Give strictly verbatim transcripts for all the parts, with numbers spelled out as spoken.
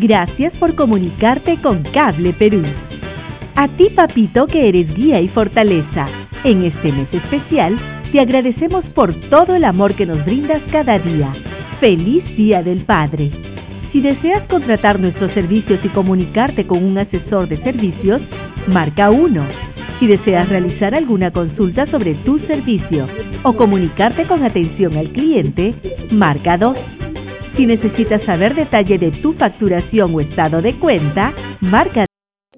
Gracias por comunicarte con Cable Perú. A ti, papito, que eres guía y fortaleza, en este mes especial, te agradecemos por todo el amor que nos brindas cada día. ¡Feliz Día del Padre! Si deseas contratar nuestros servicios y comunicarte con un asesor de servicios, marca uno. Si deseas realizar alguna consulta sobre tu servicio o comunicarte con atención al cliente, marca dos. Si necesitas saber detalle de tu facturación o estado de cuenta, marca.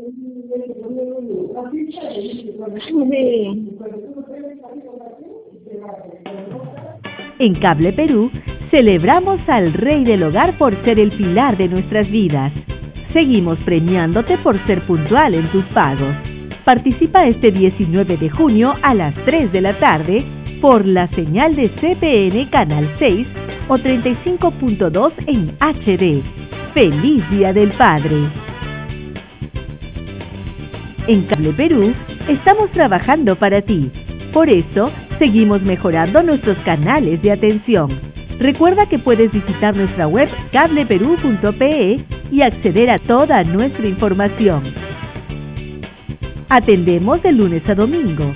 En Cable Perú, celebramos al Rey del Hogar por ser el pilar de nuestras vidas. Seguimos premiándote por ser puntual en tus pagos. Participa este diecinueve de junio a las tres de la tarde por la señal de C P N Canal seis o treinta y cinco punto dos en H D. ¡Feliz Día del Padre! En Cable Perú, estamos trabajando para ti. Por eso, seguimos mejorando nuestros canales de atención. Recuerda que puedes visitar nuestra web cable perú punto pe y acceder a toda nuestra información. Atendemos de lunes a domingo.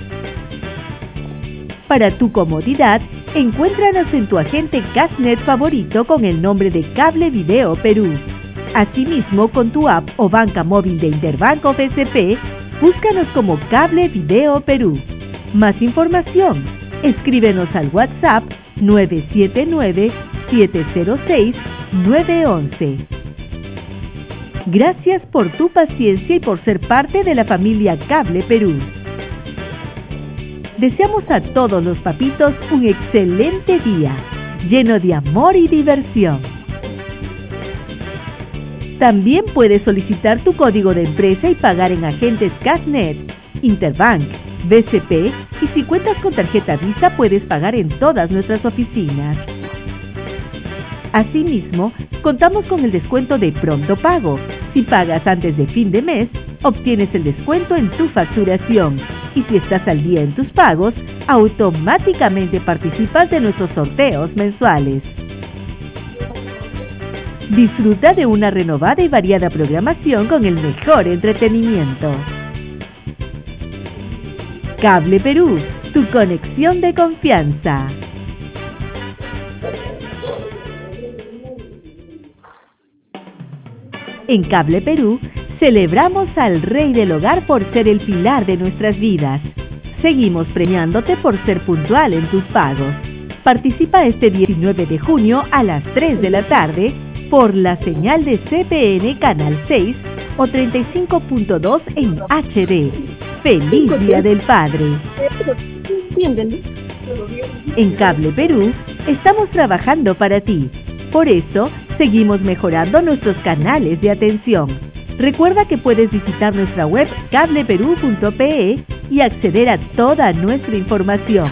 Para tu comodidad, encuéntranos en tu agente Cashnet favorito con el nombre de Cable Video Perú. Asimismo, con tu app o banca móvil de Interbank o B C P, búscanos como Cable Video Perú. Más información, escríbenos al WhatsApp nueve siete nueve, siete cero seis, nueve once. Gracias por tu paciencia y por ser parte de la familia Cable Perú. Deseamos a todos los papitos un excelente día, lleno de amor y diversión. También puedes solicitar tu código de empresa y pagar en agentes Cashnet, Interbank, B C P y si cuentas con tarjeta Visa puedes pagar en todas nuestras oficinas. Asimismo, contamos con el descuento de Pronto Pago. Si pagas antes de fin de mes, obtienes el descuento en tu facturación. Y si estás al día en tus pagos, automáticamente participas de nuestros sorteos mensuales. Disfruta de una renovada y variada programación con el mejor entretenimiento. Cable Perú, tu conexión de confianza. En Cable Perú, celebramos al Rey del Hogar por ser el pilar de nuestras vidas. Seguimos premiándote por ser puntual en tus pagos. Participa este diecinueve de junio a las tres de la tarde por la señal de C P N Canal seis o treinta y cinco punto dos en H D. ¡Feliz Día del Padre! En Cable Perú, estamos trabajando para ti. Por eso, seguimos mejorando nuestros canales de atención. Recuerda que puedes visitar nuestra web cable perú punto pe y acceder a toda nuestra información.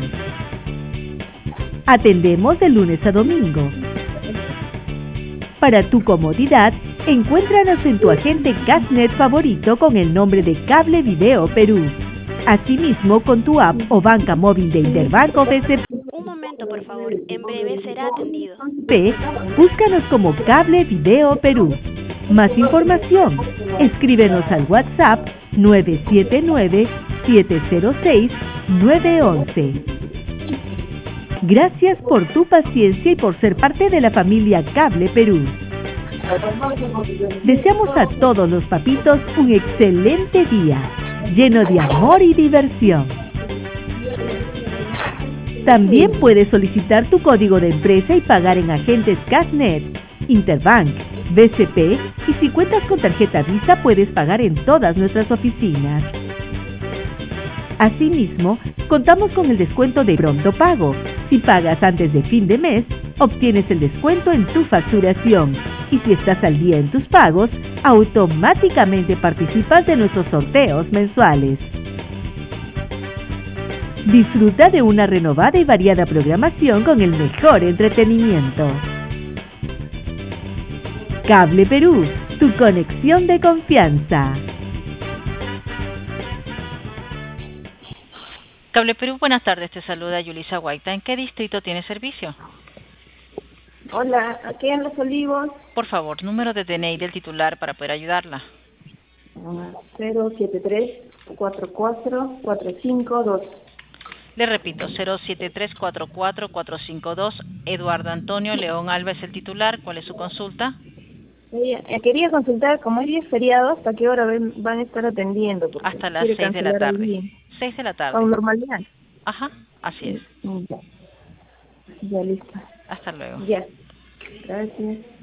Atendemos de lunes a domingo. Para tu comodidad, encuéntranos en tu agente Cashnet favorito con el nombre de Cable Video Perú. Asimismo, con tu app o banca móvil de Interbank o B C P. Un momento, por favor. En breve será atendido. P, búscanos como Cable Video Perú. Más información, escríbenos al WhatsApp nueve siete nueve, siete cero seis, nueve once. Gracias por tu paciencia y por ser parte de la familia Cable Perú. Deseamos a todos los papitos un excelente día, lleno de amor y diversión. También puedes solicitar tu código de empresa y pagar en agentes Cashnet, Interbank, B C P y si cuentas con tarjeta Visa puedes pagar en todas nuestras oficinas. Asimismo, contamos con el descuento de Pronto Pago. Si pagas antes de fin de mes, obtienes el descuento en tu facturación. Y si estás al día en tus pagos, automáticamente participas de nuestros sorteos mensuales. Disfruta de una renovada y variada programación con el mejor entretenimiento. Cable Perú, tu conexión de confianza. Cable Perú, buenas tardes, te saluda Yulisa Guaita. ¿En qué distrito tiene servicio? Hola, aquí en Los Olivos. Por favor, número de D N I del titular para poder ayudarla. cero siete tres cuatro cuatro cuatro cinco dos. Le repito, cero siete tres cuatro cuatro cuatro cinco dos. Eduardo Antonio León Alba es el titular. ¿Cuál es su consulta? Eh, Quería consultar, como hoy es feriado, ¿hasta qué hora ven- van a estar atendiendo? Porque Hasta las quiere seis de la cancelar el tarde. día. seis de la tarde. Con normalidad. Ajá, así es. Mm, Ya, ya listo. Hasta luego. Ya. Gracias.